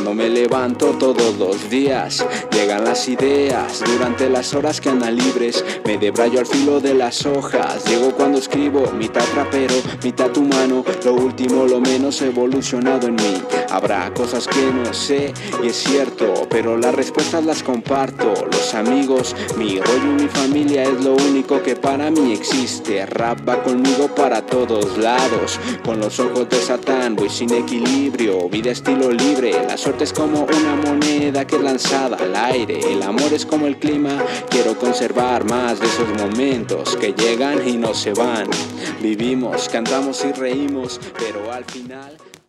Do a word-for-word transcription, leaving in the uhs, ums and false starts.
Cuando me levanto todos los días, llegan las ideas. Durante las horas que andan libres, me debrayo al filo de las hojas. Llego cuando escribo, mitad rapero, mitad humano. Lo último, lo menos evolucionado en mí. Habrá cosas que no sé, y es cierto, pero las respuestas las comparto. Los amigos, mi rollo y mi familia es lo único que para mí existe. Rap va conmigo para todos lados. Con los ojos de Satán voy sin equilibrio. Vida estilo libre, la suerte es como una moneda que es lanzada al aire. El amor es como el clima, quiero conservar más de esos momentos que llegan y no se van. Vivimos, cantamos y reímos, pero al final...